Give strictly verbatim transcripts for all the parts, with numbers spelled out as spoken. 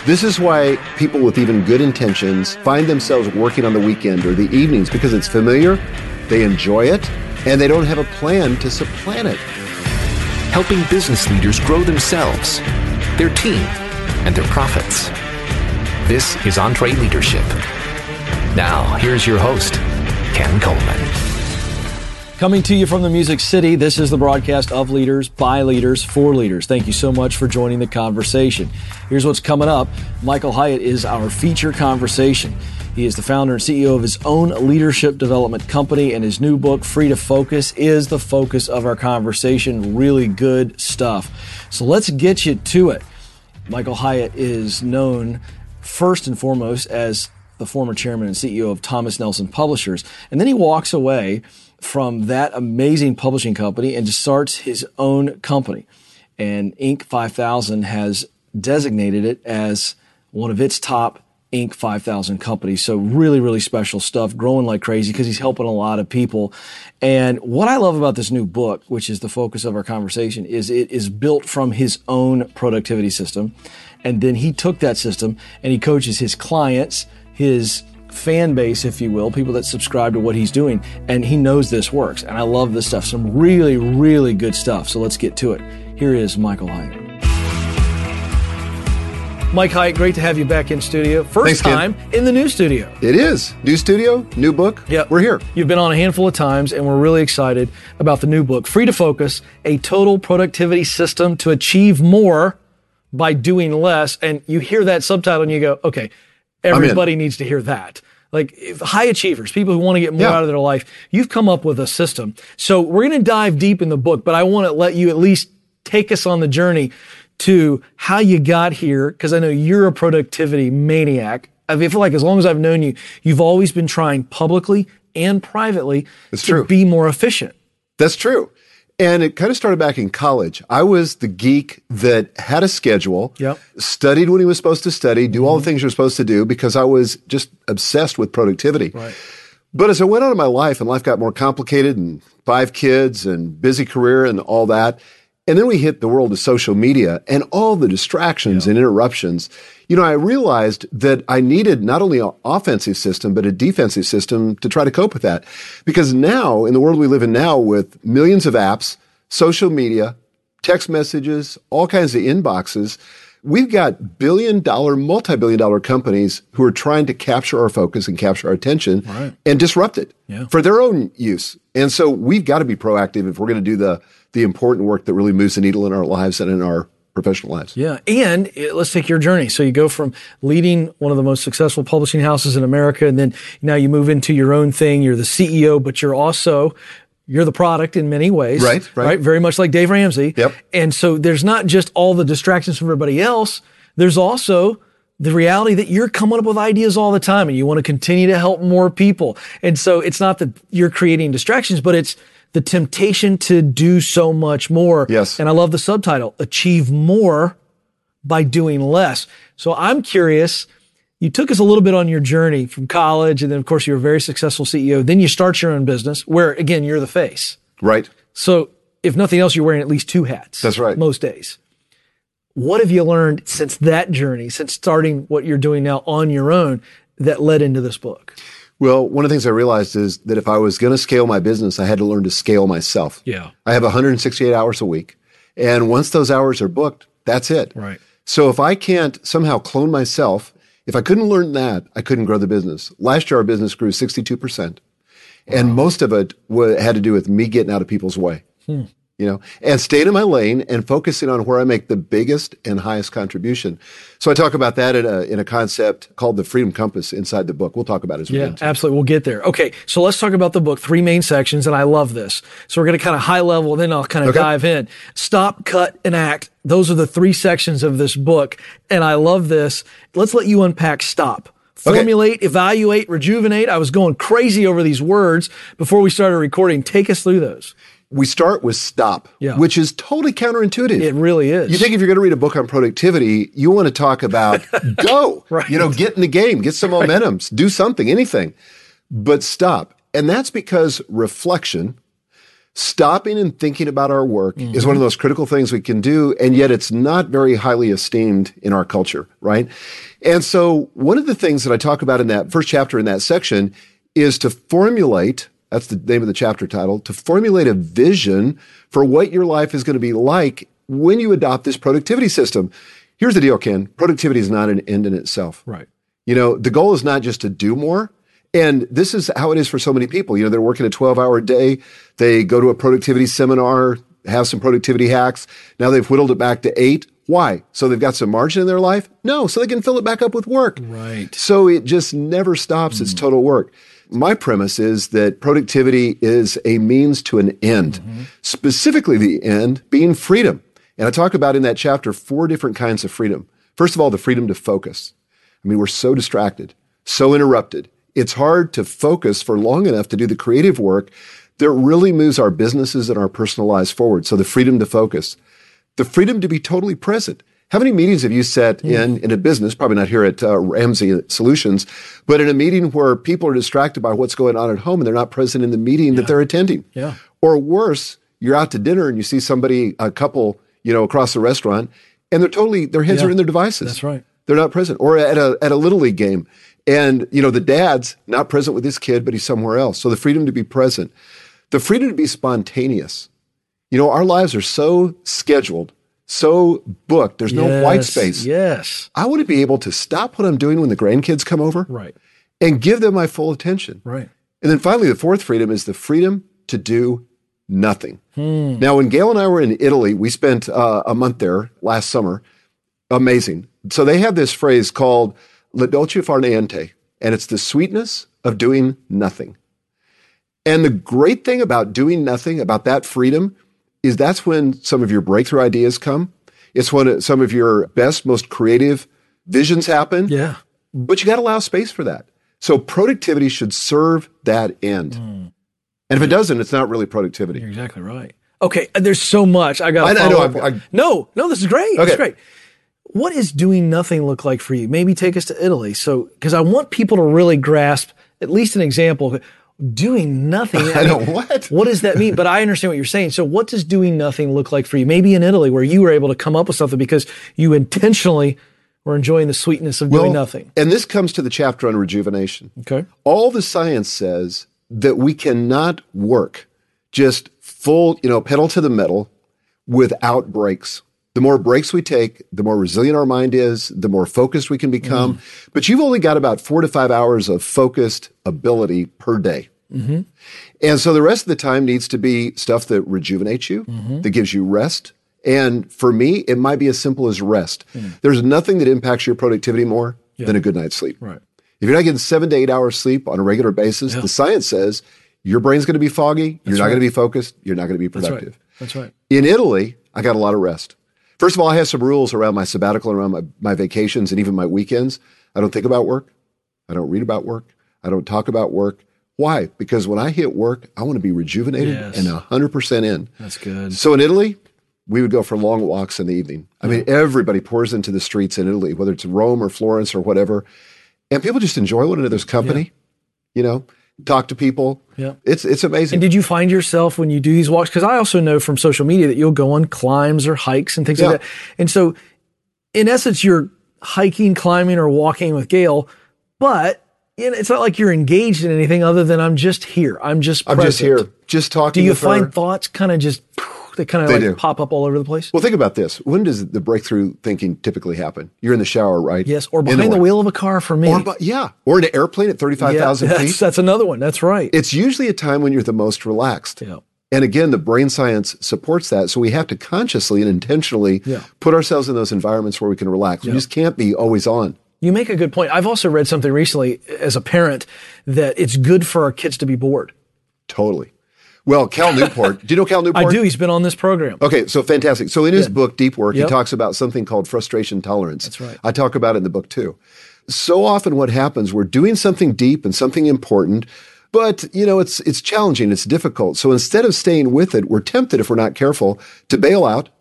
This is why people with even good intentions find themselves working on the weekend or the evenings, because it's familiar, they enjoy it, and they don't have a plan to supplant it. Helping business leaders grow themselves, their team, and their profits. This is EntreLeadership. Now, here's your host, Ken Coleman. Coming to you from the Music City, this is the broadcast of Leaders, by Leaders, for Leaders. Thank you so much for joining the conversation. Here's what's coming up. Michael Hyatt is our feature conversation. He is the founder and C E O of his own leadership development company, and his new book, Free to Focus, is the focus of our conversation. Really good stuff. So let's get you to it. Michael Hyatt is known first and foremost as the former chairman and C E O of Thomas Nelson Publishers. And then he walks away from that amazing publishing company and just starts his own company. And Inc five thousand has designated it as one of its top Inc five thousand companies. So really, really special stuff, growing like crazy because he's helping a lot of people. And what I love about this new book, which is the focus of our conversation, is it is built from his own productivity system. And then he took that system and he coaches his clients, his fan base, if you will, people that subscribe to what he's doing. And he knows this works. And I love this stuff. Some really, really good stuff. So let's get to it. Here is Michael Hyatt. Mike Hyatt, great to have you back in studio. First Thanks, time in the new studio. It is. New studio, new book. Yeah, we're here. You've been on a handful of times, and we're really excited about the new book, Free to Focus, a total productivity system to achieve more by doing less. And you hear that subtitle and you go, okay, everybody needs to hear that. Like if high achievers, people who want to get more yeah. out of their life, you've come up with a system. So we're going to dive deep in the book, but I want to let you at least take us on the journey to how you got here, because I know you're a productivity maniac. I feel like as long as I've known you, you've always been trying publicly and privately That's to true. be more efficient. That's true. And it kind of started back in college. I was the geek that had a schedule, Yep. studied when he was supposed to study, do mm-hmm. all the things you're supposed to do because I was just obsessed with productivity. Right. But as I went on in my life and life got more complicated and five kids and busy career and all that, and then we hit the world of social media and all the distractions yeah. and interruptions. You know, I realized that I needed not only an offensive system, but a defensive system to try to cope with that. Because now, in the world we live in now with millions of apps, social media, text messages, all kinds of inboxes, we've got billion dollar, multi-billion dollar companies who are trying to capture our focus and capture our attention right. and disrupt it yeah. for their own use. And so we've got to be proactive if we're going to do the the important work that really moves the needle in our lives and in our professional lives. Yeah. And it, let's take your journey. So you go from leading one of the most successful publishing houses in America, and then now you move into your own thing. You're the C E O, but you're also, you're the product in many ways. Right, right. Right. Very much like Dave Ramsey. Yep. And so there's not just all the distractions from everybody else. There's also the reality that you're coming up with ideas all the time and you want to continue to help more people. And so it's not that you're creating distractions, but it's the temptation to do so much more. Yes. And I love the subtitle, Achieve More by Doing Less. So I'm curious, you took us a little bit on your journey from college, and then of course you're a very successful C E O. Then you start your own business where, again, you're the face. Right. So if nothing else, you're wearing at least two hats. That's right. Most days. What have you learned since that journey, since starting what you're doing now on your own, that led into this book? Well, one of the things I realized is that if I was going to scale my business, I had to learn to scale myself. Yeah. I have one hundred sixty-eight hours a week. And once those hours are booked, that's it. Right. So if I can't somehow clone myself, if I couldn't learn that, I couldn't grow the business. Last year, our business grew sixty-two percent. Wow. And most of it w- had to do with me getting out of people's way. Hmm. You know, and staying in my lane and focusing on where I make the biggest and highest contribution. So I talk about that in a, in a concept called the Freedom Compass inside the book. We'll talk about it as we Yeah, get into absolutely. We'll get there. Okay, so let's talk about the book. Three main sections, and I love this. So we're going to kind of high level, then I'll kind of okay. dive in. Stop, cut, and act. Those are the three sections of this book, and I love this. Let's let you unpack stop. Formulate, okay. evaluate, rejuvenate. I was going crazy over these words before we started recording. Take us through those. We start with stop, yeah. which is totally counterintuitive. It really is. You think if you're going to read a book on productivity, you want to talk about go, right. you know, get in the game, get some right. momentum, do something, anything, but stop. And that's because reflection, Stopping and thinking about our work Mm-hmm. is one of those critical things we can do, and yet it's not very highly esteemed in our culture, right? And so one of the things that I talk about in that first chapter in that section is to formulate, that's the name of the chapter title, to formulate a vision for what your life is going to be like when you adopt this productivity system. Here's the deal, Ken. Productivity is not an end in itself. Right. You know, the goal is not just to do more. And this is how it is for so many people. You know, they're working a twelve-hour day. They go to a productivity seminar, have some productivity hacks. Now they've whittled it back to eight. Why? So they've got some margin in their life? No, so they can fill it back up with work. Right. So it just never stops. It's total work. My premise is that productivity is a means to an end, mm-hmm. specifically the end being freedom. And I talk about in that chapter four different kinds of freedom. First of all, the freedom to focus. I mean, we're so distracted, so interrupted. It's hard to focus for long enough to do the creative work that really moves our businesses and our personal lives forward. So the freedom to focus, the freedom to be totally present. How many meetings have you sat in in a business, probably not here at uh, Ramsey Solutions, but in a meeting where people are distracted by what's going on at home and they're not present in the meeting yeah. that they're attending? Yeah. Or worse, you're out to dinner and you see somebody, a couple, you know, across the restaurant, and they're totally, their heads yeah. are in their devices. That's right. They're not present. Or at a at a Little League game, and, you know, the dad's not present with his kid, but he's somewhere else. So the freedom to be present, the freedom to be spontaneous. You know, our lives are so scheduled, so booked. There's no yes, white space. Yes. I want to be able to stop what I'm doing when the grandkids come over Right. and give them my full attention. Right. And then finally, the fourth freedom is the freedom to do nothing. Hmm. Now, when Gail and I were in Italy, we spent uh, a month there last summer. Amazing. So they have this phrase called La dolce far niente, and it's the sweetness of doing nothing. And the great thing about doing nothing, about that freedom, is that's when some of your breakthrough ideas come. It's when some of your best, most creative visions happen. Yeah. But you got to allow space for that. So productivity should serve that end. Mm. And if it doesn't, it's not really productivity. You're exactly right. Okay, there's so much. I got to I, I follow know. up. I, I, no, no, this is great. Okay. This is great. What does doing nothing look like for you? Maybe take us to Italy. So, because I want people to really grasp at least an example. Doing nothing. I, I know mean, what. What does that mean? But I understand what you're saying. So what does doing nothing look like for you? Maybe in Italy where you were able to come up with something because you intentionally were enjoying the sweetness of doing well, nothing. And this comes to the chapter on rejuvenation. Okay. All the science says that we cannot work just full, you know, pedal to the metal without breaks. The more breaks we take, the more resilient our mind is, the more focused we can become. Mm. But you've only got about four to five hours of focused ability per day. Mm-hmm. And so the rest of the time needs to be stuff that rejuvenates you, mm-hmm. that gives you rest. And for me, it might be as simple as rest. Mm. There's nothing that impacts your productivity more yeah. than a good night's sleep. Right. If you're not getting seven to eight hours sleep on a regular basis, yeah. the science says your brain's going to be foggy, That's you're not right. going to be focused, you're not going to be productive. That's right. That's right. In Italy, I got a lot of rest. First of all, I have some rules around my sabbatical, around my, my vacations, and even my weekends. I don't think about work. I don't read about work. I don't talk about work. Why? Because when I hit work, I want to be rejuvenated yes. and one hundred percent in. That's good. So in Italy, we would go for long walks in the evening. I mean, everybody pours into the streets in Italy, whether it's Rome or Florence or whatever. And people just enjoy one another's company, yeah. you know, talk to people. Yeah. It's it's amazing. And did you find yourself when you do these walks? Because I also know from social media that you'll go on climbs or hikes and things yeah. like that. And so in essence, you're hiking, climbing, or walking with Gail, but you know, it's not like you're engaged in anything other than I'm just here. I'm just present. I'm just here, just talking Do you with find her. thoughts kind of just, they kind of They like do. pop up all over the place? Well, think about this. When does the breakthrough thinking typically happen? You're in the shower, right? Yes, or In behind the morning. wheel of a car for me. Or, yeah, or in an airplane at thirty-five thousand yeah, feet. that's, that's another one. That's right. It's usually a time when you're the most relaxed. Yeah. And again, the brain science supports that. So we have to consciously and intentionally Yeah. put ourselves in those environments where we can relax. Yeah. We just can't be always on. You make a good point. I've also read something recently as a parent that it's good for our kids to be bored. Totally. Well, Cal Newport, do you know Cal Newport? I do. He's been on this program. Okay, so fantastic. So in his Yeah. book, Deep Work, Yep. he talks about something called frustration tolerance. That's right. I talk about it in the book too. So often what happens, we're doing something deep and something important, but you know, it's it's challenging, it's difficult. So instead of staying with it, we're tempted, if we're not careful, to bail out,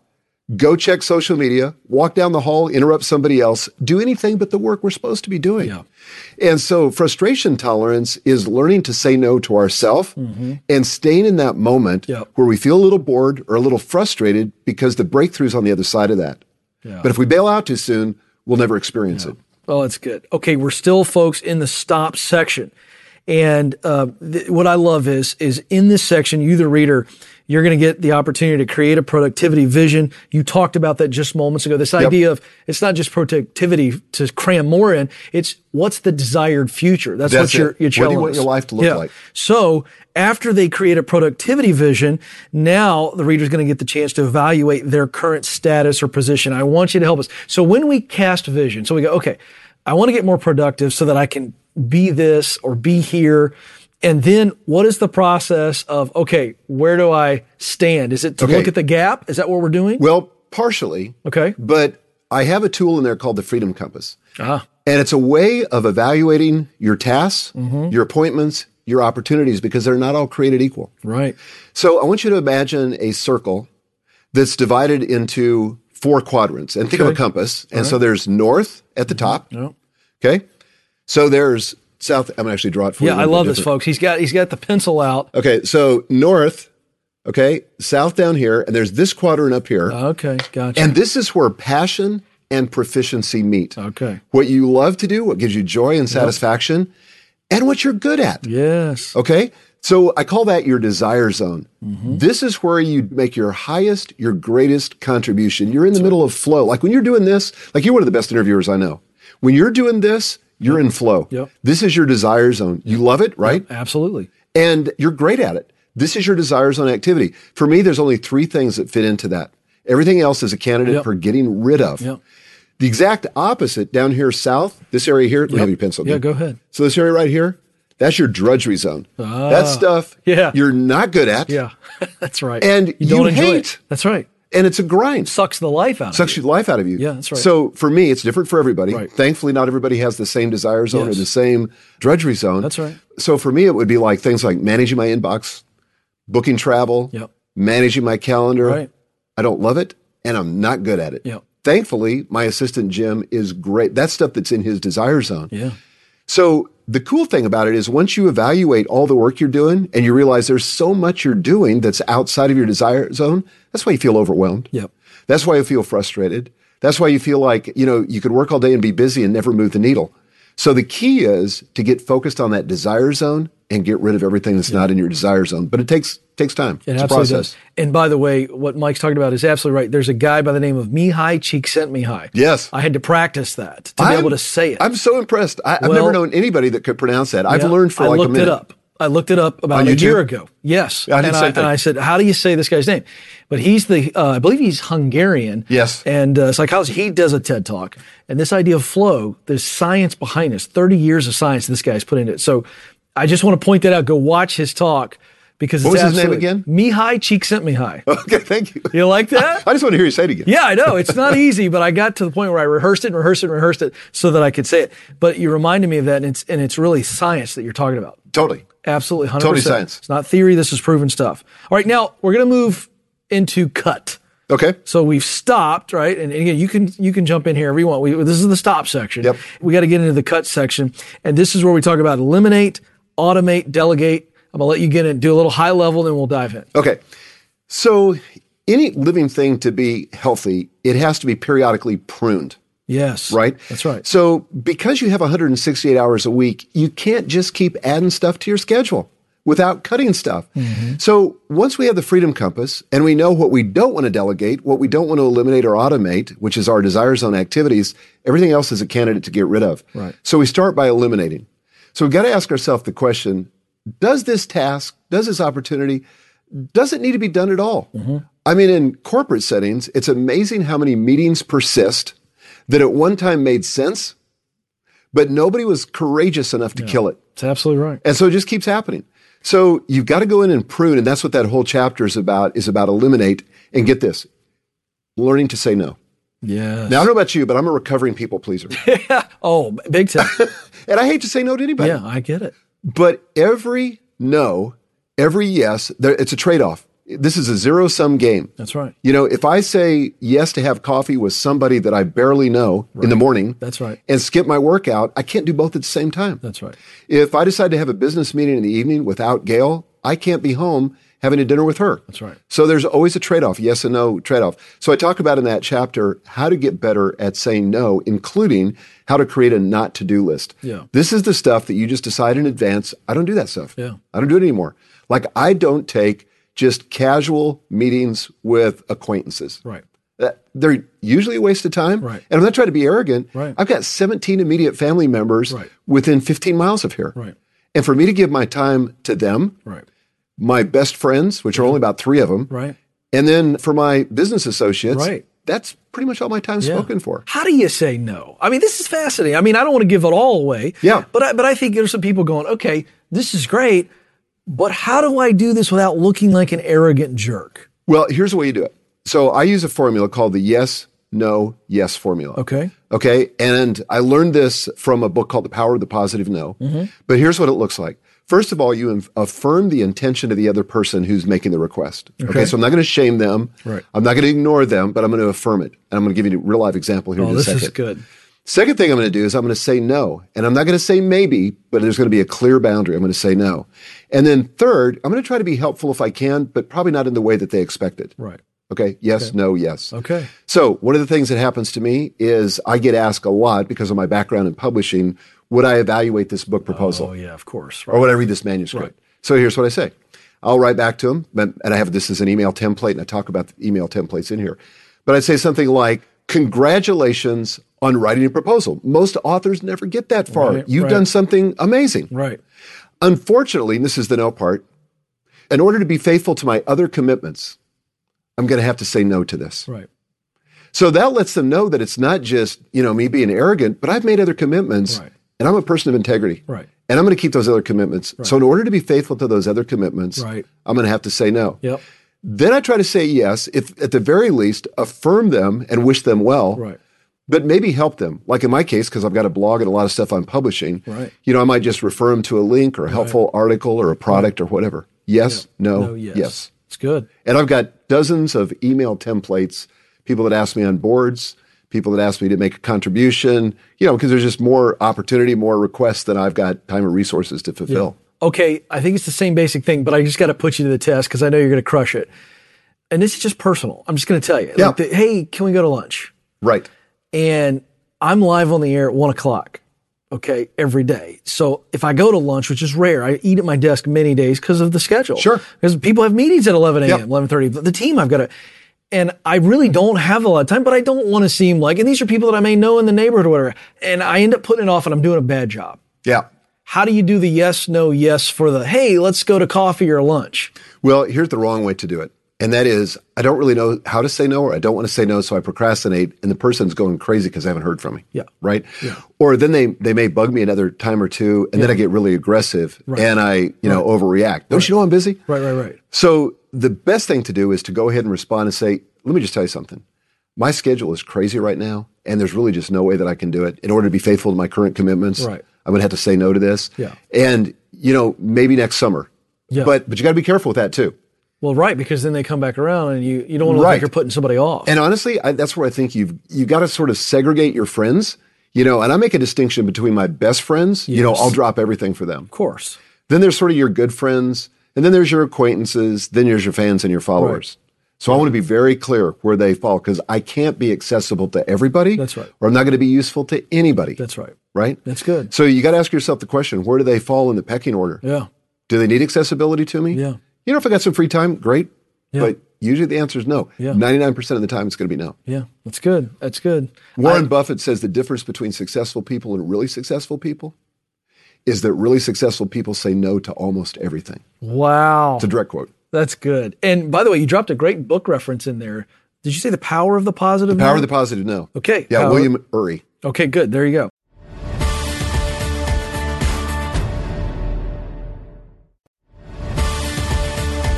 go check social media, walk down the hall, interrupt somebody else, do anything but the work we're supposed to be doing. Yeah. And so frustration tolerance is learning to say no to ourselves mm-hmm. and staying in that moment yep. where we feel a little bored or a little frustrated because the breakthrough's on the other side of that. Yeah. But if we bail out too soon, we'll never experience yeah. it. Oh, that's good. Okay, we're still, folks, in the stop section. And uh, th- what I love is, is in this section, you, the reader, you're going to get the opportunity to create a productivity vision. You talked about that just moments ago. This yep. idea of it's not just productivity to cram more in. It's what's the desired future. That's, That's what you're, it. you're What do you telling want us. your life to look yeah. like? So after they create a productivity vision, now the reader's going to get the chance to evaluate their current status or position. I want you to help us. So when we cast vision, so we go, okay, I want to get more productive so that I can be this or be here. And then what is the process of, okay, where do I stand? Is it to okay. look at the gap? Is that what we're doing? Well, partially. Okay. But I have a tool in there called the Freedom Compass. Ah. And it's a way of evaluating your tasks, mm-hmm. your appointments, your opportunities, because they're not all created equal. Right. So I want you to imagine a circle that's divided into four quadrants. And think okay. of a compass. And right. so there's north at the top. Yep. Okay. So there's south. I'm going to actually draw it for yeah, you. Yeah, I love this, folks. He's got he's got the pencil out. Okay. So north, okay, south down here, and there's this quadrant up here. Okay, gotcha. And this is where passion and proficiency meet. Okay. What you love to do, what gives you joy and satisfaction, yep. and what you're good at. Yes. Okay? So I call that your desire zone. Mm-hmm. This is where you make your highest, your greatest contribution. You're in the That's middle right. of flow. Like when you're doing this, like you're one of the best interviewers I know. When you're doing this, you're yep. in flow. Yep. This is your desire zone. You love it, right? Yep, absolutely. And you're great at it. This is your desire zone activity. For me, there's only three things that fit into that. Everything else is a candidate yep. for getting rid of. Yep. The exact opposite down here south, this area here, let me yep. have your pencil. Yeah, go ahead. So this area right here, that's your drudgery zone. Ah, that stuff yeah. you're not good at. Yeah, that's right. And you, don't you enjoy hate. It. That's right. And it's a grind. Sucks the life out of Sucks you. the life out of you. Yeah, that's right. So for me, it's different for everybody. Right. Thankfully, not everybody has the same desire zone yes. or the same drudgery zone. That's right. So for me, it would be like things like managing my inbox, booking travel, yep. managing my calendar. Right. I don't love it, and I'm not good at it. Yep. Thankfully, my assistant, Jim, is great. That's stuff that's in his desire zone. Yeah. So the cool thing about it is once you evaluate all the work you're doing and you realize there's so much you're doing that's outside of your desire zone, that's why you feel overwhelmed. Yep. That's why you feel frustrated. That's why you feel like, you know, you could work all day and be busy and never move the needle. So the key is to get focused on that desire zone and get rid of everything that's yeah. not in your desire zone. But it takes takes time. It it's absolutely a process. Does. And by the way, what Mike's talking about is absolutely right. There's a guy by the name of Mihai Csikszentmihalyi. Yes. I had to practice that to I'm, be able to say it. I'm so impressed. I, well, I've never known anybody that could pronounce that. I've yeah, learned for I like a minute. I looked it up. I looked it up about On a YouTube? year ago. Yes. I did and, the I, same and thing. I said, how do you say this guy's name? But he's the, uh, I believe he's Hungarian. Yes. And uh, psychologist, he does a TED Talk. And this idea of flow, there's science behind this, thirty years of science this guy's put into it. So I just want to point that out. Go watch his talk. Because what it's was his name again? Mihai Csikszentmihalyi. Okay, thank you. You like that? I just want to hear you say it again. Yeah, I know. It's not easy, but I got to the point where I rehearsed it and rehearsed it and rehearsed it so that I could say it. But you reminded me of that, and it's, and it's really science that you're talking about. Totally. Absolutely, one hundred percent. Totally science. It's not theory. This is proven stuff. All right, now we're going to move into cut. Okay. So we've stopped, right? And again, you can you can jump in here if you want. We, this is the stop section. Yep. We got to get into the cut section, and this is where we talk about eliminate, automate, delegate. I'm going to let you get in, do a little high level, then we'll dive in. Okay. So any living thing to be healthy, it has to be periodically pruned. Yes. Right? That's right. So because you have one hundred sixty-eight hours a week, you can't just keep adding stuff to your schedule without cutting stuff. Mm-hmm. So once we have the Freedom Compass and we know what we don't want to delegate, what we don't want to eliminate or automate, which is our desire zone activities, everything else is a candidate to get rid of. Right. So we start by eliminating. So we've got to ask ourselves the question, does this task, does this opportunity, does it need to be done at all? Mm-hmm. I mean, in corporate settings, it's amazing how many meetings persist that at one time made sense, but nobody was courageous enough to yeah, kill it. That's absolutely right. And so it just keeps happening. So you've got to go in and prune, and that's what that whole chapter is about, is about eliminate, and get this, learning to say no. Yes. Now, I don't know about you, but I'm a recovering people pleaser. Oh, big time. And I hate to say no to anybody. Yeah, I get it. But every no, every yes, there, it's a trade-off. this is a zero-sum game. That's right. You know, if I say yes to have coffee with somebody that I barely know right. in the morning That's right. and skip my workout, I can't do both at the same time. That's right. If I decide to have a business meeting in the evening without Gail, I can't be home having a dinner with her. That's right. So there's always a trade-off, yes and no trade-off. So I talk about in that chapter how to get better at saying no, including how to create a not to-do list. Yeah. This is the stuff that you just decide in advance. I don't do that stuff. Yeah. I don't do it anymore. Like I don't take just casual meetings with acquaintances. Right. They're usually a waste of time. Right. And I'm not trying to be arrogant. Right. I've got seventeen immediate family members right. within fifteen miles of here. Right. And for me to give my time to them, right. my best friends, which are only about three of them, right. and then for my business associates, right. that's pretty much all my time yeah. spoken for. How do you say no? I mean, this is fascinating. I mean, I don't want to give it all away. Yeah. But I, but I think there's some people going, okay, this is great, but how do I do this without looking like an arrogant jerk? Well, here's the way you do it. So I use a formula called the yes, no, yes formula. Okay. Okay. And I learned this from a book called The Power of the Positive No. Mm-hmm. But here's what it looks like. First of all, you inf- affirm the intention of the other person who's making the request. Okay. okay so I'm not going to shame them. Right. I'm not going to ignore them, but I'm going to affirm it. And I'm going to give you a real life example here oh, in a this second. This is good. Second thing I'm going to do is I'm going to say no. And I'm not going to say maybe, but there's going to be a clear boundary. I'm going to say no. And then third, I'm going to try to be helpful if I can, but probably not in the way that they expected. Right. Okay. Yes, okay. no, yes. Okay. So one of the things that happens to me is I get asked a lot because of my background in publishing, would I evaluate this book proposal? Oh, yeah, of course. Right. Or would I read this manuscript? Right. So here's what I say. I'll write back to them, and I have this as an email template, and I talk about the email templates in here. But I'd say something like, congratulations on writing a proposal. Most authors never get that far. Right, You've right. done something amazing. Right. Unfortunately, and this is the no part, in order to be faithful to my other commitments, I'm going to have to say no to this. Right. So that lets them know that it's not just, you know, me being arrogant, but I've made other commitments, right. and I'm a person of integrity. Right. And I'm going to keep those other commitments. Right. So in order to be faithful to those other commitments, right. I'm going to have to say no. Yep. Then I try to say yes, if at the very least, affirm them and wish them well. Right. But maybe help them. Like in my case, because I've got a blog and a lot of stuff I'm publishing, right. you know, I might just refer them to a link or a helpful right. article or a product right. or whatever. Yes, yeah. no, no, yes. yes. It's good. And I've got dozens of email templates, people that ask me on boards, people that ask me to make a contribution, you know, because there's just more opportunity, more requests than I've got time or resources to fulfill. Yeah. Okay, I think it's the same basic thing, but I just got to put you to the test because I know you're going to crush it. And this is just personal. I'm just going to tell you. Yeah. Like the, hey, can we go to lunch? Right. And I'm live on the air at one o'clock, okay, every day. So if I go to lunch, which is rare, I eat at my desk many days because of the schedule. Sure. Because people have meetings at eleven a.m., yep. eleven thirty. The team, I've got to, and I really don't have a lot of time, but I don't want to seem like, and these are people that I may know in the neighborhood or whatever, and I end up putting it off and I'm doing a bad job. Yeah. How do you do the yes, no, yes for the, hey, let's go to coffee or lunch? Well, here's the wrong way to do it. And that is, I don't really know how to say no, or I don't want to say no, so I procrastinate, and the person's going crazy because they haven't heard from me. Yeah. Right? Yeah. Or then they they may bug me another time or two, and yeah. then I get really aggressive, right. and I, you know, right. overreact. Don't right. you know I'm busy? Right, right, right. So the best thing to do is to go ahead and respond and say, let me just tell you something. My schedule is crazy right now, and there's really just no way that I can do it. In order to be faithful to my current commitments, right. I'm going to have to say no to this. Yeah. And, you know, maybe next summer. Yeah. But but you got to be careful with that too. Well, right, because then they come back around and you, you don't want to look right. like you're putting somebody off. And honestly, I, that's where I think you've you got to sort of segregate your friends, you know, and I make a distinction between my best friends, yes. you know, I'll drop everything for them. Of course. Then there's sort of your good friends, and then there's your acquaintances, then there's your fans and your followers. Right. So I want to be very clear where they fall, because I can't be accessible to everybody. That's right. Or I'm not going to be useful to anybody. That's right. Right? That's good. So you got to ask yourself the question, where do they fall in the pecking order? Yeah. Do they need accessibility to me? Yeah. You know, if I got some free time, great. Yeah. But usually the answer is no. Yeah. ninety-nine percent of the time it's going to be no. Yeah, that's good. That's good. Warren I, Buffett says the difference between successful people and really successful people is that really successful people say no to almost everything. Wow. It's a direct quote. That's good. And by the way, you dropped a great book reference in there. Did you say The Power of the Positive The Power No? of the Positive No. Okay. Yeah, Power. William Ury. Okay, good. There you go.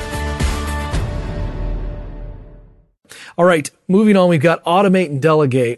All right, moving on, we've got automate and delegate.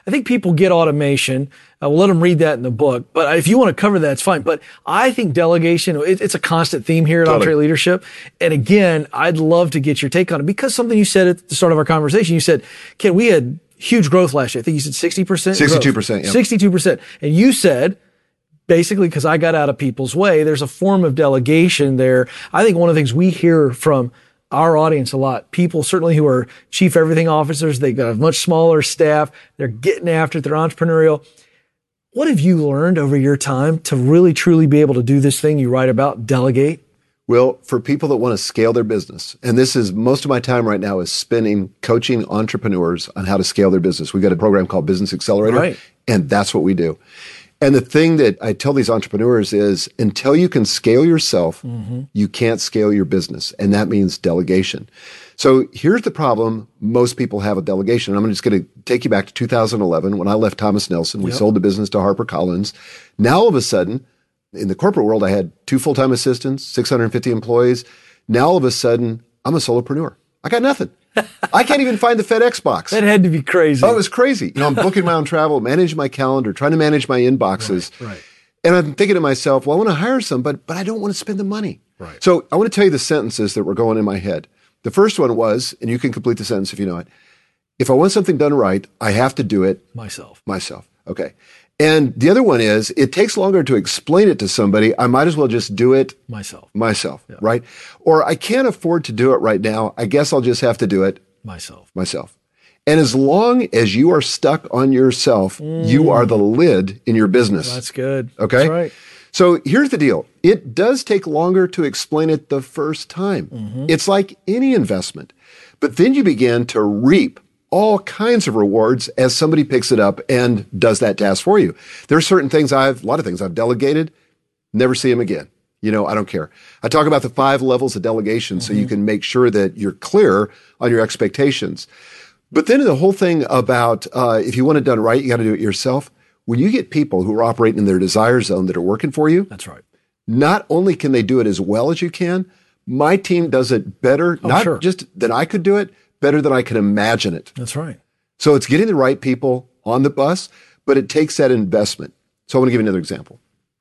I think people get automation. Uh, we'll let them read that in the book. But if you want to cover that, it's fine. But I think delegation, it, it's a constant theme here at Totally. Entre Leadership. And again, I'd love to get your take on it because something you said at the start of our conversation, you said, Ken, we had huge growth last year. I think you said sixty percent. sixty-two percent. Yeah. sixty-two percent. And you said, basically, because I got out of people's way, there's a form of delegation there. I think one of the things we hear from our audience a lot, people certainly who are chief everything officers, they got a much smaller staff, they're getting after it, they're entrepreneurial. What have you learned over your time to really truly be able to do this thing you write about, delegate? Well, for people that want to scale their business, and this is most of my time right now is spending coaching entrepreneurs on how to scale their business. We've got a program called Business Accelerator, Right. and that's what we do. And the thing that I tell these entrepreneurs is until you can scale yourself, mm-hmm. you can't scale your business. And that means delegation. So here's the problem most people have with delegation. And I'm just going to take you back to two thousand eleven when I left Thomas Nelson. We Yep. sold the business to HarperCollins. Now all of a sudden, in the corporate world, I had two full-time assistants, six hundred fifty employees. Now all of a sudden, I'm a solopreneur. I got nothing. I can't even find the FedEx box. That had to be crazy. Oh, it was crazy. You know, I'm booking my own travel, managing my calendar, trying to manage my inboxes. Right, right. And I'm thinking to myself, well, I want to hire somebody, but I don't want to spend the money. Right. So I want to tell you the sentences that were going in my head. The first one was, and you can complete the sentence if you know it, if I want something done right, I have to do it Myself. myself. Okay. And the other one is, it takes longer to explain it to somebody. I might as well just do it Myself. myself, right? Or I can't afford to do it right now. I guess I'll just have to do it Myself. myself. And as long as you are stuck on yourself, mm. you are the lid in your business. That's good. Okay? That's right. So here's the deal. It does take longer to explain it the first time. Mm-hmm. It's like any investment. But then you begin to reap all kinds of rewards as somebody picks it up and does that task for you. There are certain things I've, a lot of things I've delegated, never see them again. You know, I don't care. I talk about the five levels of delegation mm-hmm. so you can make sure that you're clear on your expectations. But then the whole thing about uh, if you want it done right, you got to do it yourself. When you get people who are operating in their desire zone that are working for you, that's right. Not only can they do it as well as you can, my team does it better, oh, not sure. just that I could do it, better than I can imagine it. That's right. So it's getting the right people on the bus, but it takes that investment. So I want to give you another example.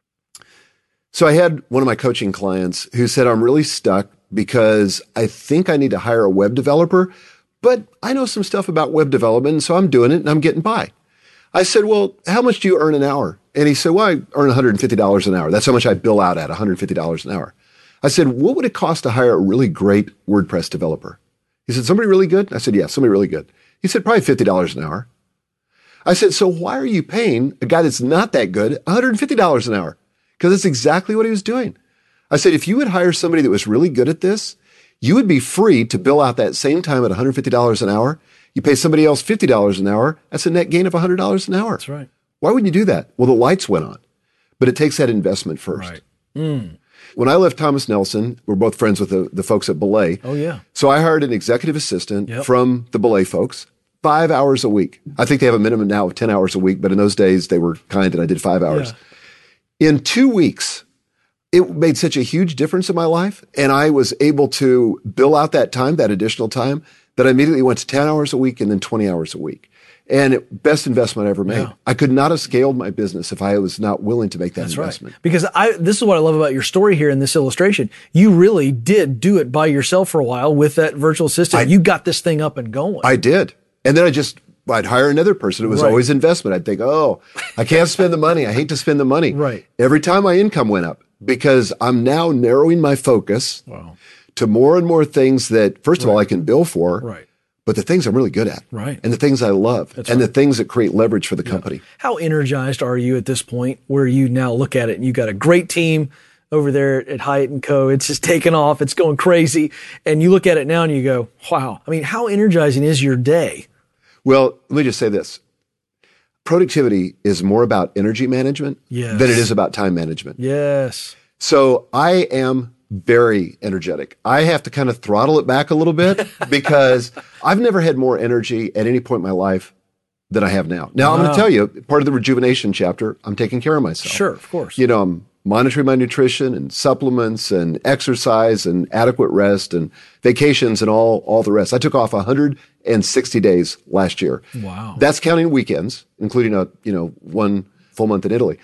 So I had one of my coaching clients who said, I'm really stuck because I think I need to hire a web developer, but I know some stuff about web development, and so I'm doing it and I'm getting by. I said, well, how much do you earn an hour? And he said, well, I earn one hundred fifty dollars an hour. That's how much I bill out at, one hundred fifty dollars an hour. I said, what would it cost to hire a really great WordPress developer? He said, somebody really good? I said, yeah, somebody really good. He said, probably fifty dollars an hour. I said, so why are you paying a guy that's not that good one hundred fifty dollars an hour? Because that's exactly what he was doing. I said, if you would hire somebody that was really good at this, you would be free to bill out that same time at one hundred fifty dollars an hour. You pay somebody else fifty dollars an hour. That's a net gain of one hundred dollars an hour. That's right. Why wouldn't you do that? Well, the lights went on, but it takes that investment first. Right. Mm. When I left Thomas Nelson, we're both friends with the, the folks at Belay. Oh, yeah. So I hired an executive assistant Yep. from the Belay folks, five hours a week. I think they have a minimum now of ten hours a week, but in those days they were kind and I did five hours. Yeah. In two weeks, it made such a huge difference in my life. And I was able to bill out that time, that additional time, that I immediately went to ten hours a week and then twenty hours a week. And it, best investment I ever made. Yeah. I could not have scaled my business if I was not willing to make that That's investment. right. Because I, this is what I love about your story here in this illustration. You really did do it by yourself for a while with that virtual assistant. I, you got this thing up and going. I did. And then I just, I'd hire another person. It was Right. always investment. I'd think, oh, I can't spend the money. I hate to spend the money. Right. Every time my income went up, because I'm now narrowing my focus Wow. to more and more things that, first of Right. all, I can bill for. Right. But the things I'm really good at. Right. And the things I love. That's and right. the things that create leverage for the company. How energized are you at this point where you now look at it and you got a great team over there at Hyatt and Co. It's just taking off. It's going crazy. And you look at it now and you go, wow. I mean, how energizing is your day? Well, let me just say this. Productivity is more about energy management Yes. than it is about time management. Yes. So I am very energetic. I have to kind of throttle it back a little bit because I've never had more energy at any point in my life than I have now. Now, I'm going Wow. to tell you, part of the rejuvenation chapter, I'm taking care of myself. Sure, of course. You know, I'm monitoring my nutrition and supplements and exercise and adequate rest and vacations and all, all the rest. I took off one hundred sixty days last year. Wow. That's counting weekends, including a, you know, one full month in Italy.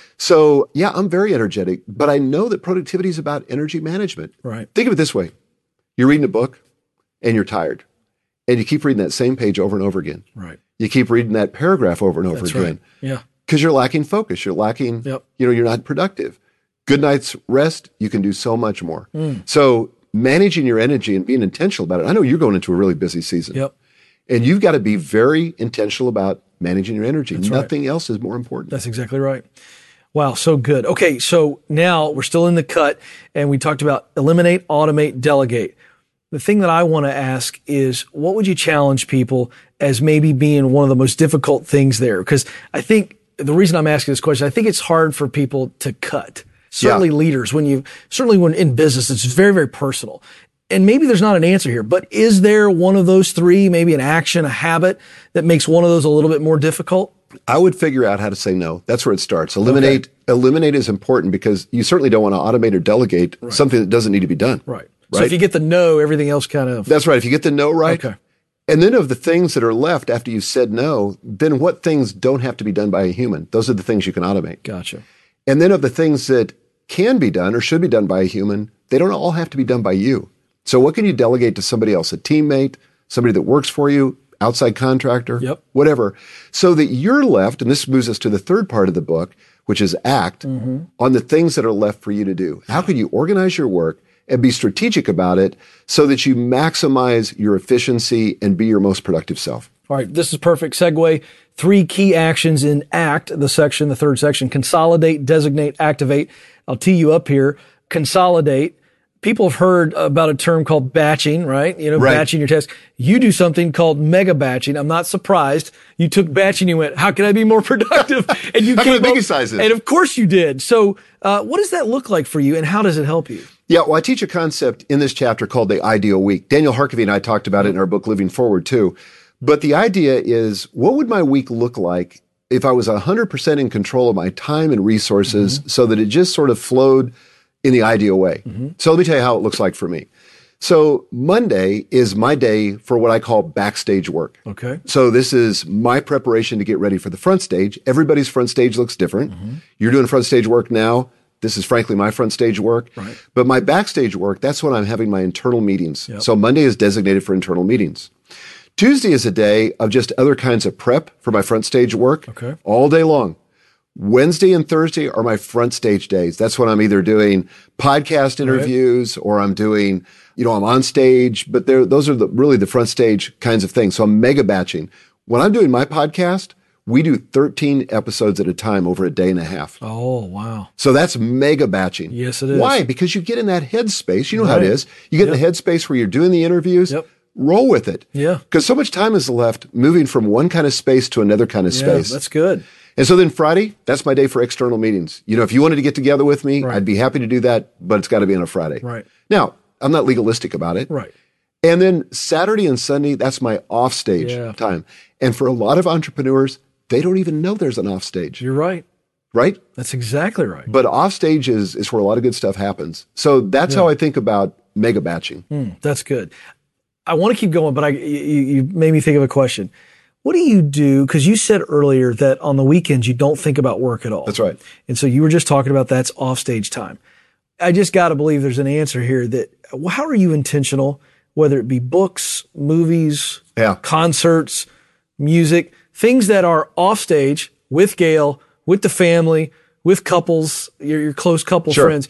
So yeah, I'm very energetic, but I know that productivity is about energy management. Right. Think of it this way. You're reading a book and you're tired and you keep reading that same page over and over again. Right. You keep reading that paragraph over and over That's again. Right. Yeah. Because you're lacking focus. You're lacking, Yep. you know, you're not productive. Good night's rest, you can do so much more. Mm. So managing your energy and being intentional about it. I know you're going into a really busy season. Yep. And you've got to be very intentional about managing your energy. That's right. Nothing else is more important. That's exactly right. Wow, so good. Okay, so now we're still in the cut, and we talked about eliminate, automate, delegate. The thing that I want to ask is, what would you challenge people as maybe being one of the most difficult things there? Because I think the reason I'm asking this question, I think it's hard for people to cut. Certainly Yeah. leaders, when you, certainly when in business, it's very, very personal. And maybe there's not an answer here, but is there one of those three, maybe an action, a habit that makes one of those a little bit more difficult? I would figure out how to say no. That's where it starts. Eliminate, Okay. eliminate is important because you certainly don't want to automate or delegate Right. something that doesn't need to be done. Right. So Right? if you get the no, everything else kind of. That's right. If you get the no right. Okay. And then of the things that are left after you said no, then what things don't have to be done by a human? Those are the things you can automate. Gotcha. And then of the things that can be done or should be done by a human, they don't all have to be done by you. So what can you delegate to somebody else, a teammate, somebody that works for you, outside contractor, Yep. whatever, so that you're left, and this moves us to the third part of the book, which is act Mm-hmm. on the things that are left for you to do. How can you organize your work and be strategic about it so that you maximize your efficiency and be your most productive self? All right, this is perfect segue. Three key actions in ACT, the section, the third section: consolidate, designate, activate. I'll tee you up here. Consolidate. People have heard about a term called batching, right? You know, Right. batching your tasks. You do something called mega batching. I'm not surprised. You took batching, you went, how can I be more productive? And you How can I came up- big-size it? And of course you did. So, uh, what does that look like for you, and how does it help you? Yeah, well, I teach a concept in this chapter called the ideal week. Daniel Harkavy and I talked about it in our book, Living Forward, too. But the idea is, what would my week look like if I was one hundred percent in control of my time and resources Mm-hmm. so that it just sort of flowed in the ideal way? Mm-hmm. So let me tell you how it looks like for me. So Monday is my day for what I call backstage work. Okay. So this is my preparation to get ready for the front stage. Everybody's front stage looks different. Mm-hmm. You're doing front stage work now. This is frankly my front stage work. Right. But my backstage work, that's when I'm having my internal meetings. Yep. So Monday is designated for internal meetings. Tuesday is a day of just other kinds of prep for my front stage work. Okay. All day long. Wednesday and Thursday are my front stage days. That's when I'm either doing podcast interviews or I'm doing, you know, I'm on stage, but they're, those are the, really the front stage kinds of things. So I'm mega batching. When I'm doing my podcast, we do thirteen episodes at a time over a day and a half. Oh, wow. So that's mega batching. Yes, it is. Why? Because you get in that headspace. You know how it Right. is. You get in the headspace where you're doing the interviews. Yep. Roll with it. Yeah. Because so much time is left moving from one kind of space to another kind of Yeah, space. that's good. And so then Friday, that's my day for external meetings. You know, if you wanted to get together with me, Right. I'd be happy to do that, but it's got to be on a Friday. Right. Now, I'm not legalistic about it. Right. And then Saturday and Sunday, that's my off stage Yeah. time. And for a lot of entrepreneurs, they don't even know there's an off stage, You're right. right? That's exactly right. But off stage is, is where a lot of good stuff happens. So that's how I think about mega batching. Mm, that's good. I want to keep going, but I you, you made me think of a question. What do you do? Because you said earlier that on the weekends you don't think about work at all. That's right. And so you were just talking about that's offstage time. I just got to believe there's an answer here that well, how are you intentional, whether it be books, movies, Yeah. concerts, music, things that are offstage with Gail, with the family, with couples, your, your close couple Sure. friends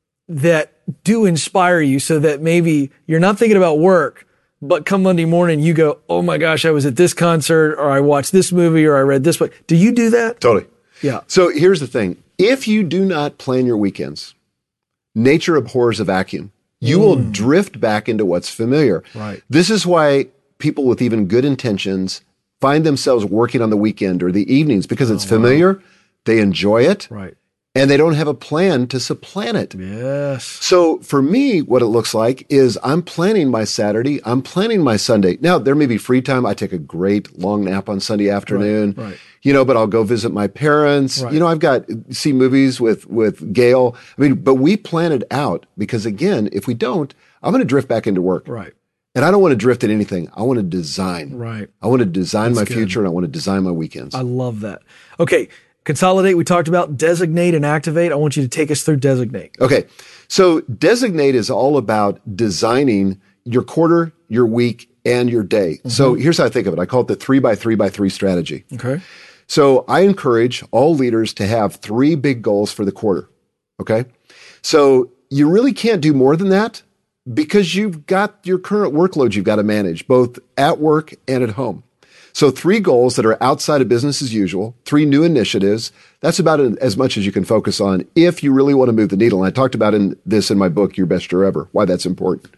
that do inspire you so that maybe you're not thinking about work, but come Monday morning, you go, oh my gosh, I was at this concert or I watched this movie or I read this book. Do you do that? Totally. Yeah. So here's the thing. If you do not plan your weekends, nature abhors a vacuum. You will drift back into what's familiar. Right. This is why people with even good intentions find themselves working on the weekend or the evenings because it's familiar. They enjoy it. Right. and they don't have a plan to supplant it. Yes. So for me, what it looks like is I'm planning my Saturday, I'm planning my Sunday. Now, there may be free time. I take a great long nap on Sunday afternoon, Right, right. you know, but I'll go visit my parents. Right. You know, I've got, see movies with, with Gail. I mean, but we plan it out because again, if we don't, I'm going to drift back into work. Right. And I don't want to drift in anything. I want to design. Right. I want to design That's my good. future and I want to design my weekends. I love that. Okay. Consolidate. We talked about designate and activate. I want you to take us through designate. Okay. So designate is all about designing your quarter, your week, and your day. Mm-hmm. So here's how I think of it. I call it the three by three by three strategy. Okay. So I encourage all leaders to have three big goals for the quarter. Okay. So you really can't do more than that because you've got your current workload you've got to manage both at work and at home. So three goals that are outside of business as usual, three new initiatives. That's about as much as you can focus on if you really want to move the needle. And I talked about in this in my book, Your Best Year Ever, why that's important.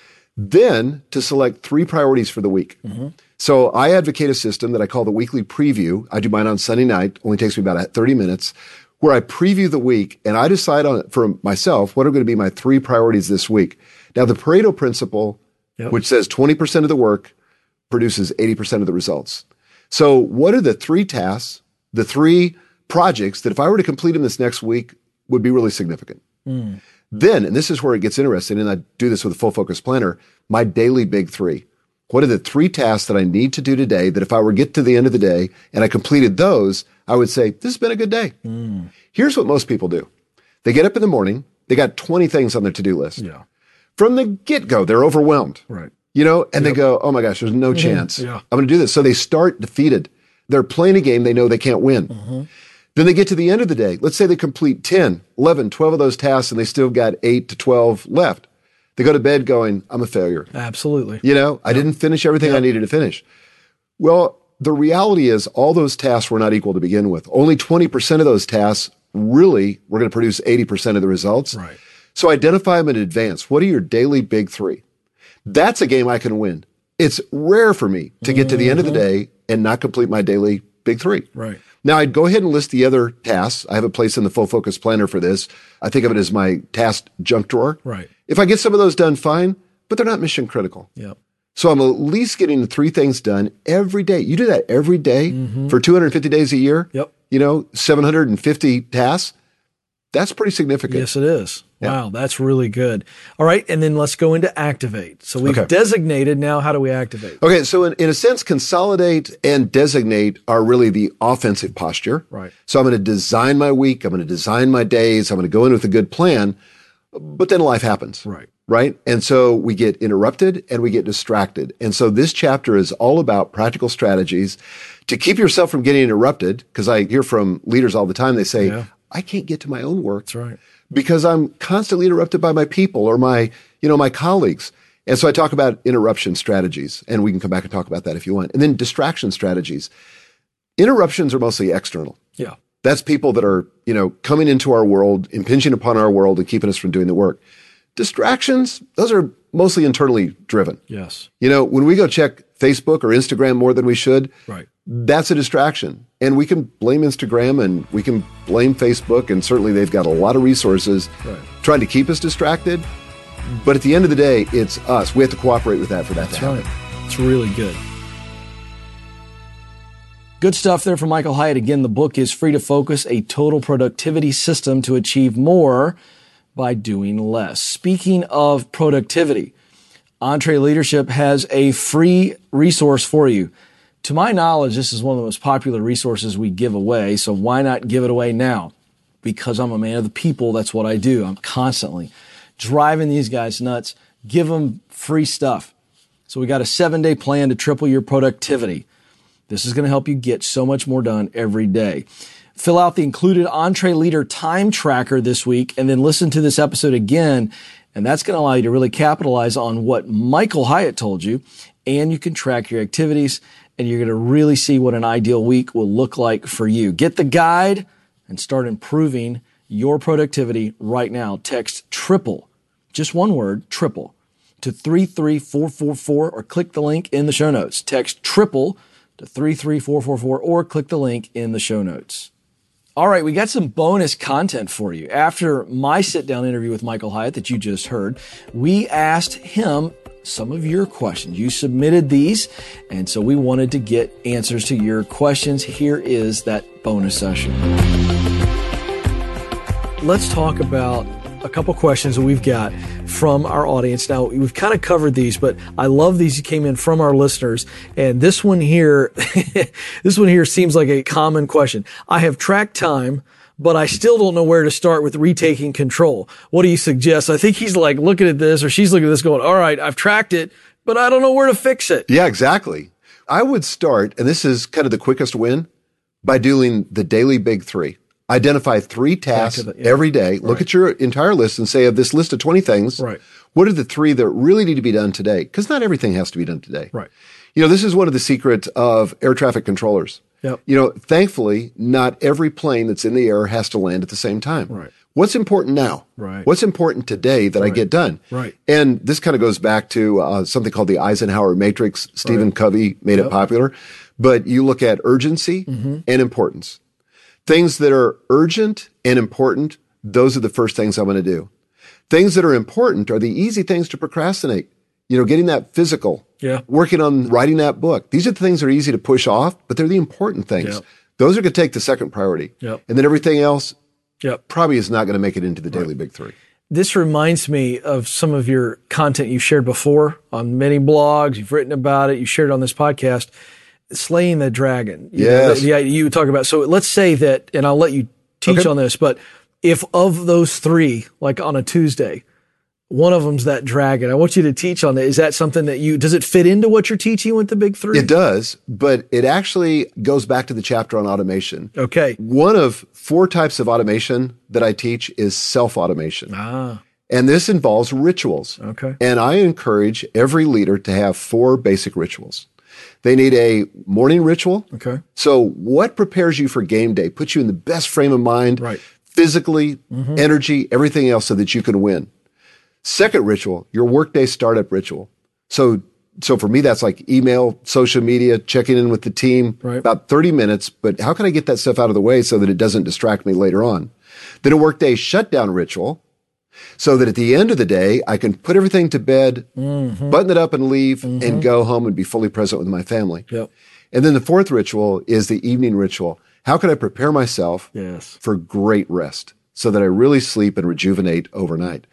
Then to select three priorities for the week. Mm-hmm. So I advocate a system that I call the weekly preview. I do mine on Sunday night. Only takes me about thirty minutes where I preview the week and I decide on for myself what are going to be my three priorities this week. Now the Pareto principle, yep. which says twenty percent of the work produces eighty percent of the results. So what are the three tasks, the three projects that if I were to complete them this next week would be really significant? Mm. Then, and this is where it gets interesting, and I do this with a full focus planner, my daily big three. What are the three tasks that I need to do today that if I were to get to the end of the day and I completed those, I would say, this has been a good day. Mm. Here's what most people do. They get up in the morning, they got twenty things on their to-do list. Yeah. From the get-go, they're overwhelmed. Right. You know, and yep. they go, oh my gosh, there's no mm-hmm. chance. Yeah. I'm going to do this. So they start defeated. They're playing a game they know they can't win. Mm-hmm. Then they get to the end of the day. Let's say they complete ten, eleven, twelve of those tasks and they still got eight to twelve left. They go to bed going, I'm a failure. Absolutely. You know, yep. I didn't finish everything yep. I needed to finish. Well, the reality is all those tasks were not equal to begin with. Only twenty percent of those tasks really were going to produce eighty percent of the results. Right. So identify them in advance. What are your daily big three? That's a game I can win. It's rare for me to get to the end of the day and not complete my daily big three. Right. Now, I'd go ahead and list the other tasks. I have a place in the Full Focus Planner for this. I think of it as my task junk drawer. Right. If I get some of those done, fine, but they're not mission critical. Yep. So I'm at least getting the three things done every day. You do that every day mm-hmm. for two hundred fifty days a year. Yep. You know, seven hundred fifty tasks. That's pretty significant. Yes, it is. Yeah. Wow, that's really good. All right, and then let's go into activate. So we've okay. designated. Now, how do we activate? Okay, so in, in a sense, consolidate and designate are really the offensive posture. Right. So I'm going to design my week. I'm going to design my days. I'm going to go in with a good plan. But then life happens. Right. Right. And so we get interrupted and we get distracted. And so this chapter is all about practical strategies to keep yourself from getting interrupted. Because I hear from leaders all the time, they say, yeah. I can't get to my own work. That's right. Because I'm constantly interrupted by my people or my, you know, my colleagues. And so I talk about interruption strategies, and we can come back and talk about that if you want. And then distraction strategies. Interruptions are mostly external. Yeah. That's people that are, you know, coming into our world, impinging upon our world and keeping us from doing the work. Distractions, those are mostly internally driven. Yes. You know, when we go check Facebook or Instagram more than we should, right. that's a distraction. And we can blame Instagram and we can blame Facebook, and certainly they've got a lot of resources right. trying to keep us distracted. But at the end of the day, it's us. We have to cooperate with that for that that's to happen. Right. It's really good. Good stuff there from Michael Hyatt. Again, the book is Free to Focus, a total productivity system to achieve more by doing less. Speaking of productivity, EntreLeadership has a free resource for you. To my knowledge, this is one of the most popular resources we give away, so why not give it away now? Because I'm a man of the people, that's what I do. I'm constantly driving these guys nuts. Give them free stuff. So we got a seven-day plan to triple your productivity. This is going to help you get so much more done every day. Fill out the included EntreLeader time tracker this week and then listen to this episode again. And that's going to allow you to really capitalize on what Michael Hyatt told you. And you can track your activities and you're going to really see what an ideal week will look like for you. Get the guide and start improving your productivity right now. Text TRIPLE, just one word, TRIPLE, to three three four four four or click the link in the show notes. Text TRIPLE to three three four four four or click the link in the show notes. All right, we got some bonus content for you. After my sit-down interview with Michael Hyatt that you just heard, we asked him some of your questions. You submitted these, and so we wanted to get answers to your questions. Here is that bonus session. Let's talk about a couple questions that we've got from our audience. Now, we've kind of covered these, but I love these that came in from our listeners. And this one here, this one here seems like a common question. I have tracked time, but I still don't know where to start with retaking control. What do you suggest? I think he's like looking at this, or she's looking at this going, all right, I've tracked it, but I don't know where to fix it. Yeah, exactly. I would start, and this is kind of the quickest win, by doing the daily big three. Identify three tasks the, yeah. every day. Look right. at your entire list and say, of this list of twenty things, right. what are the three that really need to be done today? Because not everything has to be done today. Right. You know, this is one of the secrets of air traffic controllers. Yep. You know, thankfully, not every plane that's in the air has to land at the same time. Right. What's important now? Right. What's important today that right. I get done? Right. And this kind of goes back to uh, something called the Eisenhower Matrix. Stephen right. Covey made yep. it popular. But you look at urgency mm-hmm. and importance. Things that are urgent and important, those are the first things I'm going to do. Things that are important are the easy things to procrastinate. You know, getting that physical, yeah. working on writing that book. These are the things that are easy to push off, but they're the important things. Yep. Those are going to take the second priority. Yep. And then everything else yep. probably is not going to make it into the daily right. big three. This reminds me of some of your content you shared before on many blogs. You've written about it. You shared it on this podcast. Slaying the dragon. You yes. know, the, the, you talk about, so let's say that, and I'll let you teach okay. on this, but if of those three, like on a Tuesday, one of them's that dragon, I want you to teach on that. Is that something that you, does it fit into what you're teaching with the big three? It does, but it actually goes back to the chapter on automation. Okay. One of four types of automation that I teach is self-automation. Ah. And this involves rituals. Okay. And I encourage every leader to have four basic rituals. They need a morning ritual. Okay. So what prepares you for game day, puts you in the best frame of mind, right. physically, mm-hmm. energy, everything else so that you can win. Second ritual, your workday startup ritual. So, so for me, that's like email, social media, checking in with the team, right. about thirty minutes. But how can I get that stuff out of the way so that it doesn't distract me later on? Then a workday shutdown ritual, so that at the end of the day, I can put everything to bed, mm-hmm. button it up and leave, mm-hmm. and go home and be fully present with my family. Yep. And then the fourth ritual is the evening ritual. How can I prepare myself yes. for great rest so that I really sleep and rejuvenate overnight?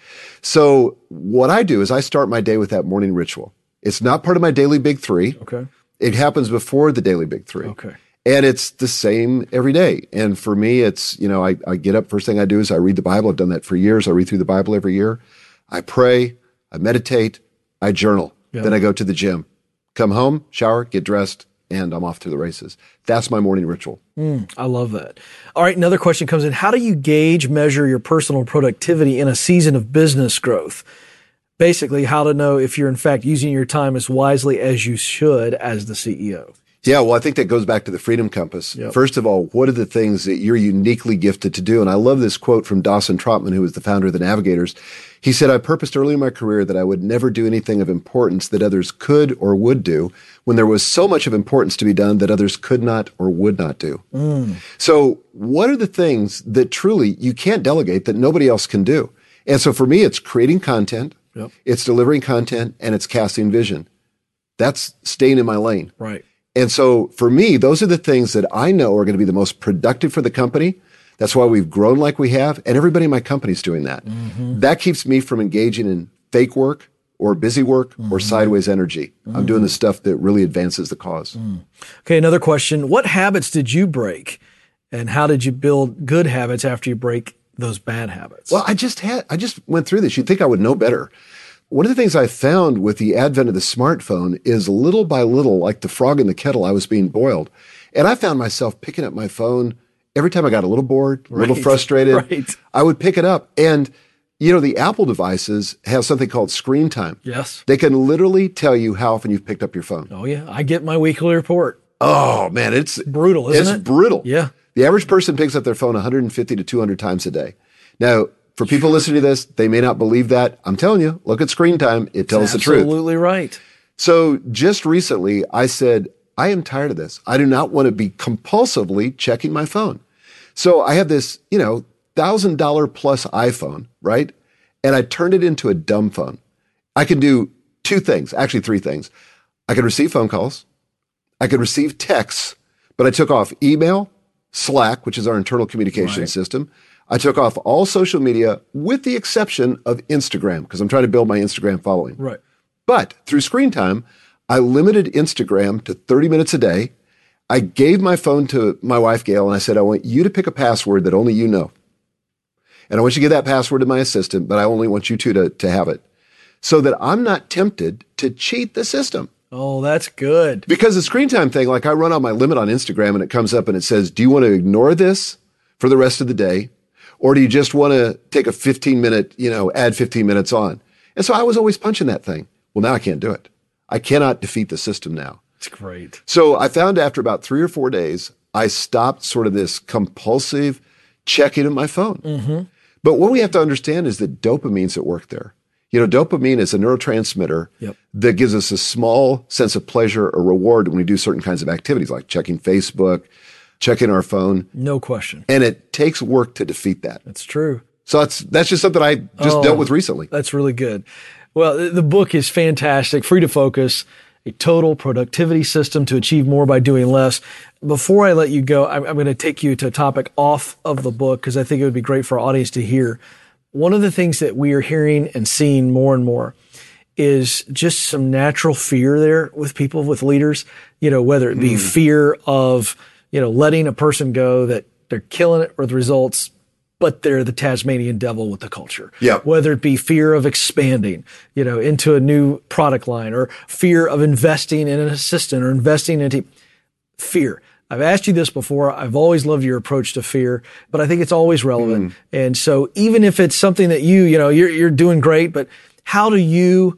So what I do is I start my day with that morning ritual. It's not part of my daily big three. Okay. It happens before the daily big three. Okay. And it's the same every day. And for me, it's, you know, I, I get up, first thing I do is I read the Bible. I've done that for years. I read through the Bible every year. I pray, I meditate, I journal. Yep. Then I go to the gym, come home, shower, get dressed, and I'm off to the races. That's my morning ritual. Mm, I love that. All right, another question comes in. How do you gauge, measure your personal productivity in a season of business growth? Basically, how to know if you're in fact using your time as wisely as you should as the C E O. Yeah, well, I think that goes back to the Freedom Compass. Yep. First of all, what are the things that you're uniquely gifted to do? And I love this quote from Dawson Trotman, who was the founder of the Navigators. He said, I purposed early in my career that I would never do anything of importance that others could or would do when there was so much of importance to be done that others could not or would not do. Mm. So what are the things that truly you can't delegate that nobody else can do? And so for me, it's creating content, yep. it's delivering content, and it's casting vision. That's staying in my lane. Right. And so for me, those are the things that I know are going to be the most productive for the company. That's why we've grown like we have. And everybody in my company is doing that. Mm-hmm. That keeps me from engaging in fake work or busy work mm-hmm. or sideways energy. Mm-hmm. I'm doing the stuff that really advances the cause. Mm. Okay. Another question. What habits did you break and how did you build good habits after you break those bad habits? Well, I just had, I just went through this. You'd think I would know better. One of the things I found with the advent of the smartphone is little by little, like the frog in the kettle, I was being boiled. And I found myself picking up my phone every time I got a little bored, a little right, frustrated. right. I would pick it up. And, you know, the Apple devices have something called screen time. Yes. They can literally tell you how often you've picked up your phone. Oh, yeah. I get my weekly report. Oh, man, it's brutal, isn't it's it? It's brutal. Yeah. The average person picks up their phone one hundred fifty to two hundred times a day. Now, for people listening to this, they may not believe that. I'm telling you, look at screen time. It tells the truth. Absolutely right. So just recently, I said, I am tired of this. I do not want to be compulsively checking my phone. So I have this, you know, one thousand dollars plus iPhone, right? And I turned it into a dumb phone. I can do two things, actually three things. I could receive phone calls. I could receive texts, but I took off email, Slack, which is our internal communication Right. system. I took off all social media with the exception of Instagram because I'm trying to build my Instagram following. Right. But through screen time, I limited Instagram to thirty minutes a day. I gave my phone to my wife, Gail, and I said, I want you to pick a password that only you know. And I want you to give that password to my assistant, but I only want you two to, to have it so that I'm not tempted to cheat the system. Oh, that's good. Because the screen time thing, like I run on my limit on Instagram and it comes up and it says, do you want to ignore this for the rest of the day? Or do you just want to take a fifteen minute, you know, add fifteen minutes on? And so I was always punching that thing. Well, now I can't do it. I cannot defeat the system now. It's great. So I found after about three or four days, I stopped sort of this compulsive checking of my phone. Mm-hmm. But what we have to understand is that dopamine's at work there. You know, dopamine is a neurotransmitter Yep. that gives us a small sense of pleasure or reward when we do certain kinds of activities like checking Facebook, checking our phone. No question. And it takes work to defeat that. That's true. So that's that's just something I just Oh, dealt with recently. That's really good. Well, the- the book is fantastic. Free to Focus, a total productivity system to achieve more by doing less. Before I let you go, I'm, I'm going to take you to a topic off of the book because I think it would be great for our audience to hear. One of the things that we are hearing and seeing more and more is just some natural fear there with people, with leaders, you know, whether it be Mm. fear of, you know, letting a person go that they're killing it with results, but they're the Tasmanian devil with the culture. Yeah. Whether it be fear of expanding, you know, into a new product line or fear of investing in an assistant or investing in a team. Fear. I've asked you this before. I've always loved your approach to fear, but I think it's always relevant. And so even if it's something that you, you know, you're, you're doing great, but how do you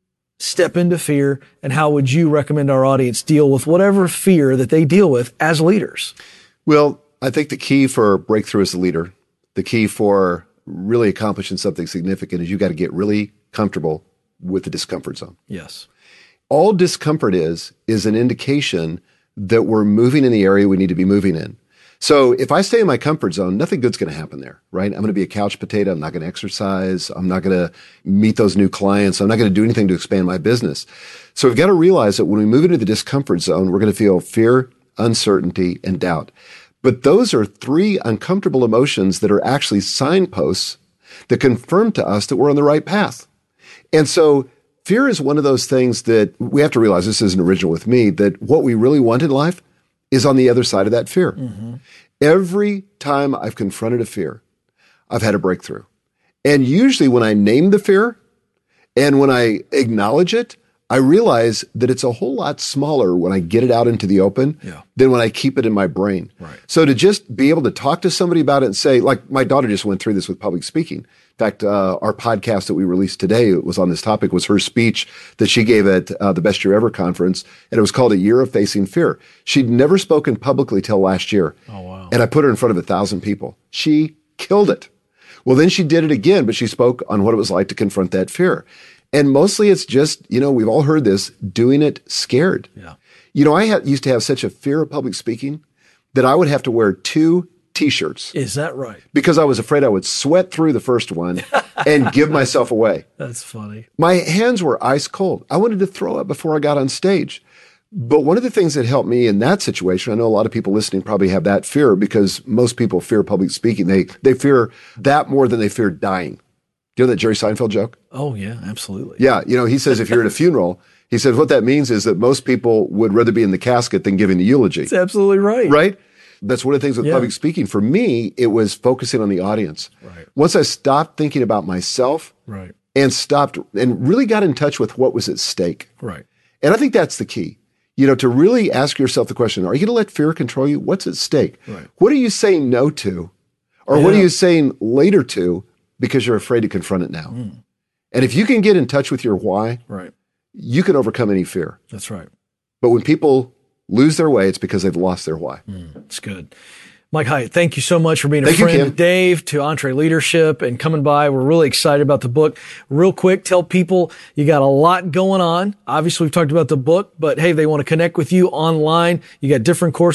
step into fear and how would you recommend our audience deal with whatever fear that they deal with as leaders? Well, I think the key for breakthrough as a leader, the key for really accomplishing something significant is you got to get really comfortable with the discomfort zone. Yes. All discomfort is, is an indication that we're moving in the area we need to be moving in. So if I stay in my comfort zone, nothing good's going to happen there, right? I'm going to be a couch potato. I'm not going to exercise. I'm not going to meet those new clients. I'm not going to do anything to expand my business. So we've got to realize that when we move into the discomfort zone, we're going to feel fear, uncertainty, and doubt. But those are three uncomfortable emotions that are actually signposts that confirm to us that we're on the right path. And so fear is one of those things that we have to realize, this isn't original with me, that what we really want in life is on the other side of that fear. Mm-hmm. Every time I've confronted a fear, I've had a breakthrough. And usually when I name the fear and when I acknowledge it, I realize that it's a whole lot smaller when I get it out into the open Yeah. than when I keep it in my brain. Right. So to just be able to talk to somebody about it and say, like my daughter just went through this with public speaking. In fact, uh, our podcast that we released today was on this topic, was her speech that she gave at uh, the Best Year Ever conference. And it was called A Year of Facing Fear. She'd never spoken publicly till last year. Oh, wow. And I put her in front of a thousand people. She killed it. Well, then she did it again, but she spoke on what it was like to confront that fear. And mostly it's just, you know, we've all heard this, doing it scared. Yeah. You know, I had, used to have such a fear of public speaking that I would have to wear two T-shirts Is that right? because I was afraid I would sweat through the first one and give myself away. That's funny. My hands were ice cold. I wanted to throw up before I got on stage. But one of the things that helped me in that situation, I know a lot of people listening probably have that fear because most people fear public speaking. They, they fear that more than they fear dying. Do you know that Jerry Seinfeld joke? Oh, yeah, absolutely. Yeah. You know, he says if you're at a funeral, he says what that means is that most people would rather be in the casket than giving the eulogy. That's absolutely right. Right? That's one of the things with Yeah. public speaking. For me, it was focusing on the audience. Right. Once I stopped thinking about myself Right. and stopped and really got in touch with what was at stake. Right. And I think that's the key. You know, to really ask yourself the question, are you going to let fear control you? What's at stake? Right. What are you saying no to? Or what are Yeah. you saying later to because you're afraid to confront it now? Mm. And if you can get in touch with your why, Right. you can overcome any fear. That's right. But when people lose their way, it's because they've lost their why. It's good. Mike Hyatt, thank you so much for being a Thank you, friend Ken. to Dave, to EntreLeadership, and coming by. We're really excited about the book. Real quick, tell people you got a lot going on. Obviously, we've talked about the book, but hey, they want to connect with you online. You got different courses.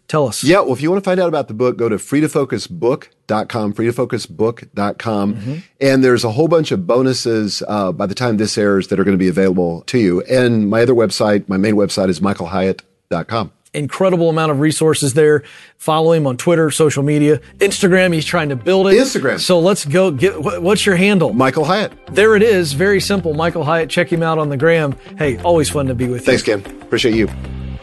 Tell us. Yeah, well, if you want to find out about the book, go to free to focus book dot com, free to focus book dot com. Mm-hmm. And there's a whole bunch of bonuses uh, by the time this airs that are going to be available to you. And my other website, my main website is michael hyatt dot com. Incredible amount of resources there. Follow him on Twitter, social media, Instagram. He's trying to build it. Instagram. So let's go get, what's your handle? Michael Hyatt. There it is. Very simple. Michael Hyatt. Check him out on the gram. Hey, always fun to be with you. Thanks, Ken. Appreciate you.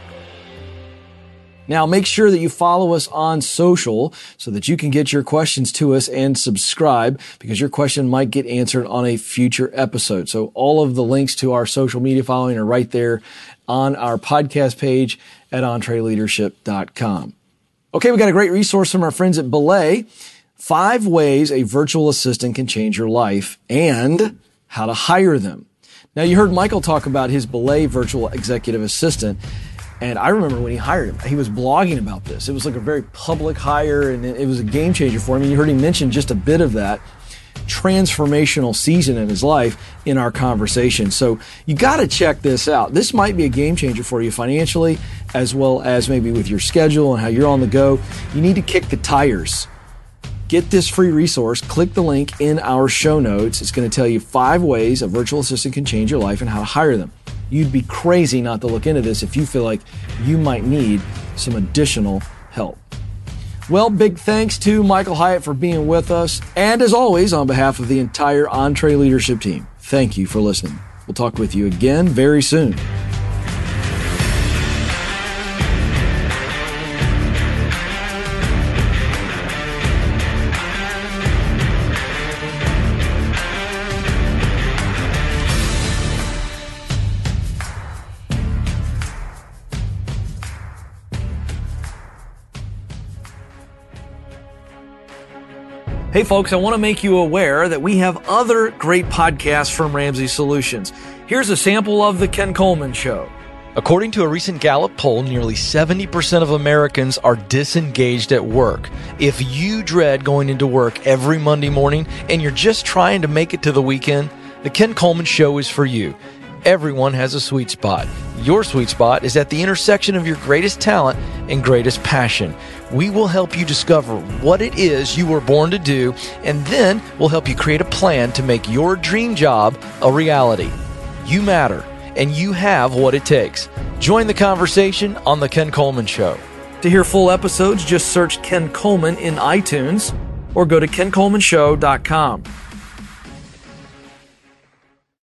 Now, make sure that you follow us on social so that you can get your questions to us and subscribe, because your question might get answered on a future episode. So all of the links to our social media following are right there on our podcast page at entree leadership dot com. Okay, we got a great resource from our friends at Belay. Five ways a virtual assistant can change your life and how to hire them. Now, you heard Michael talk about his Belay virtual executive assistant. And I remember when he hired him, he was blogging about this. It was like a very public hire, and it was a game changer for him. And you heard him mention just a bit of that transformational season in his life in our conversation. So you got to check this out. This might be a game changer for you financially, as well as maybe with your schedule and how you're on the go. You need to kick the tires. Get this free resource. Click the link in our show notes. It's going to tell you five ways a virtual assistant can change your life and how to hire them. You'd be crazy not to look into this if you feel like you might need some additional help. Well, big thanks to Michael Hyatt for being with us. And as always, on behalf of the entire Entree Leadership team, thank you for listening. We'll talk with you again very soon. Hey folks, I want to make you aware that we have other great podcasts from Ramsey Solutions. Here's a sample of The Ken Coleman Show. According to a recent Gallup poll, nearly seventy percent of Americans are disengaged at work. If you dread going into work every Monday morning and you're just trying to make it to the weekend, The Ken Coleman Show is for you. Everyone has a sweet spot. Your sweet spot is at the intersection of your greatest talent and greatest passion. We will help you discover what it is you were born to do, and then we'll help you create a plan to make your dream job a reality. You matter, and you have what it takes. Join the conversation on The Ken Coleman Show. To hear full episodes, just search Ken Coleman in iTunes or go to ken coleman show dot com.